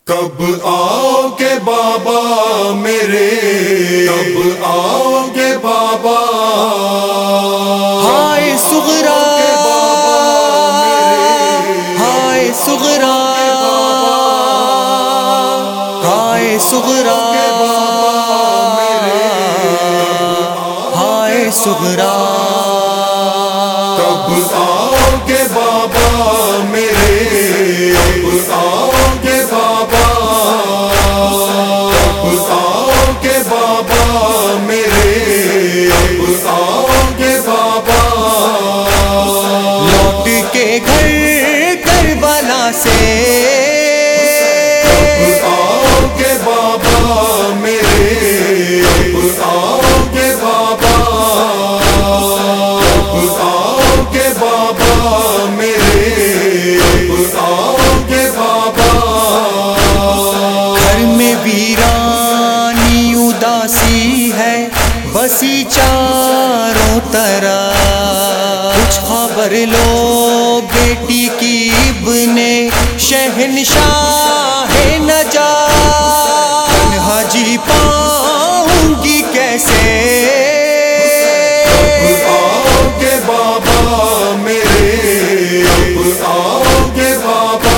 کب آؤ گے بابا میرے، کب آؤ گے بابا، ہائے صغرا ہائے صغرا ہائے صغرا ہائے صغرا کب آؤ گے بابا میرے، کب آؤ گے بابا، کب آؤ گے بابا میرے، کب آؤ گے بابا، لوٹ کے گھر کربلا سے، کب آؤ گے بابا میرے، کب آؤ گے بابا، کب آؤ گے بابا میرے، کب آؤ گے بابا، گھر میں ویرانی اداسی ہے بسی چاروں طرف، کچھ خبر لو بیٹی کی ابن شہنشاہ نجات، تنہا جی پاؤں گی کیسے، کب آؤ گے بابا میرے، کب آؤ گے بابا،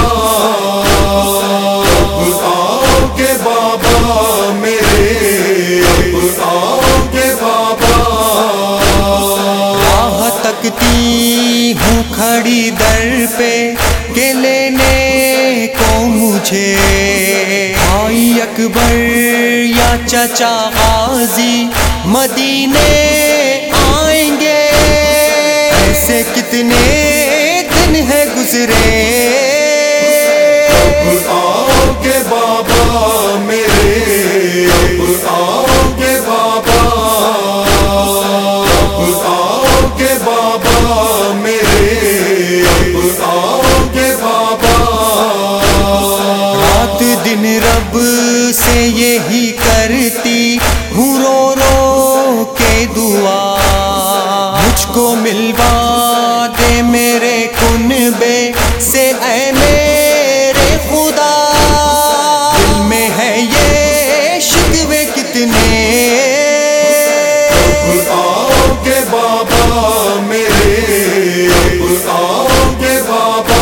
کب آؤ گے بابا میرے، کب آؤ گے بابا، راہ تکتی ہوں کھڑی در پہ کہ لینے کو مجھے بھائی اکبر یا چچا غازی مدینے آئیں گے، ایسے کتنے دن ہے گزرے، کب آؤ گے بابا میرے، کب آؤ گے بابا، کب آؤ گے بابا میرے، کب آؤ گے بابا، رات دن رب سے یہی کرتی ہوں رو رو کے دعا، مجھ کو ملوا دے میرے کنبے سے اے میرے خدا، دل میں ہے یہ شکوے کتنے، کب آؤ گے بابا میرے، کب آؤ گے بابا،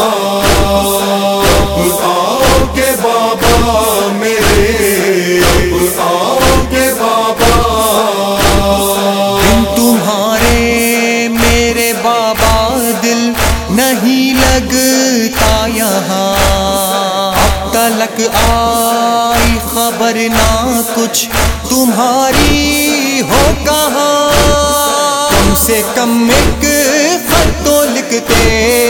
کب آؤ گے بابا میرے، کب آؤ گے بابا، بن تمہارے میرے بابا دل نہیں لگتا یہاں، اب تلک آئی خبر نہ کچھ تمہاری ہو کہاں، کم سے کم ایک خط تو لکھتے،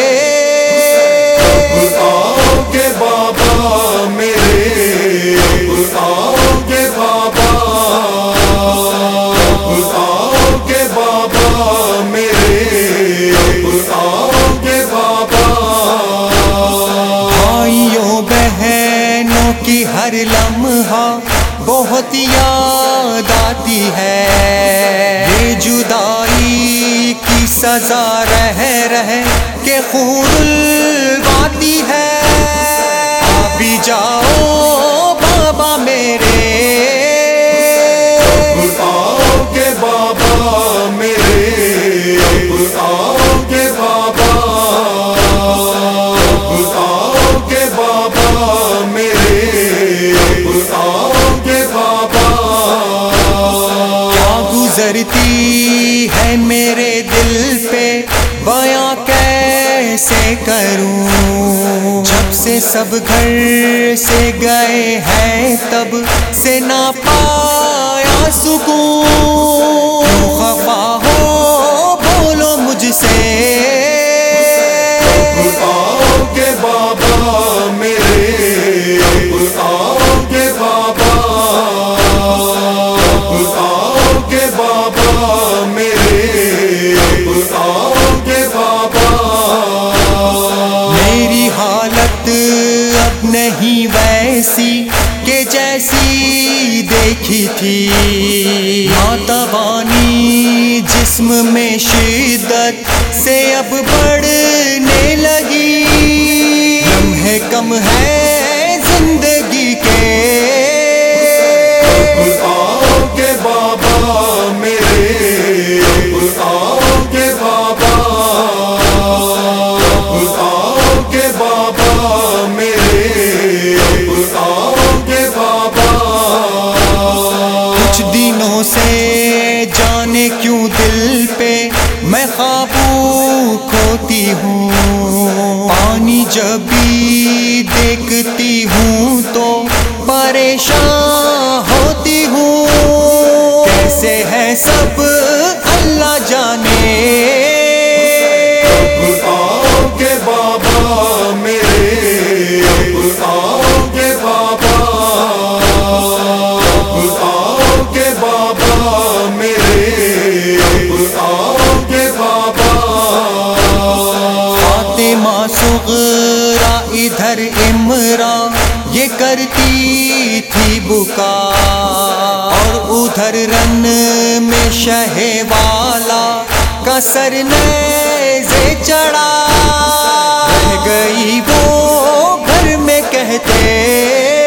کب آؤ گے بابا میرے، کب آؤ گے بابا، کب آؤ گے بابا میرے، کب آؤ گے بابا، بھائیوں بہنوں کی ہر لمحہ بہت یاد آتی ہے، یہ جدائی کی سزا رہ رہ کے خون الواتی ہے، آ بھی جاؤ بابا میرے، کب آؤ گے بابا میرے، کب آؤ گے بابا، کب آؤ گے بابا میرے، کب آؤ گے بابا، کیا گزرتی ہے میرے دل پہ بیاں کیسے کروں، جب سے سب گھر سے گئے ہیں تب سے نہ پایا سکون، کیوں خفا ہو بولو مجھ سے، کب آؤ گے بابا میرے، کب آؤ گے بابا، کب آؤ گے بابا میرے، کب آؤ گے بابا، میری حالت اب نہیں ویسی کہ جیسی دیکھی تھی، ناتوانی جسم میں شدت سے اب بڑھنے لگی، لمحے کم ہے زندگی کے آؤ کے بابا میرے، آؤ کے بابا، آؤ کے بابا میرے، آؤ کے بابا۔ کچھ دنوں سے جانے کیوں دل پہ میں قابو کھوتی ہوں، پانی جب بھی دیکھتی ہوں تو پریشان ہوتی ہوں، کیسے ہے سب اللہ جانے۔ آؤ کے بابا میرے، آؤ کے بابا، آؤ کے بابا میرے، آؤ کے بابا۔ فاطمہ صغرا ادھر عمران یہ کرتی تھی بکا، اور ادھر رن میں شہ والا کا سر نیزے چڑھا، رہ گئی وہ گھر میں کہتے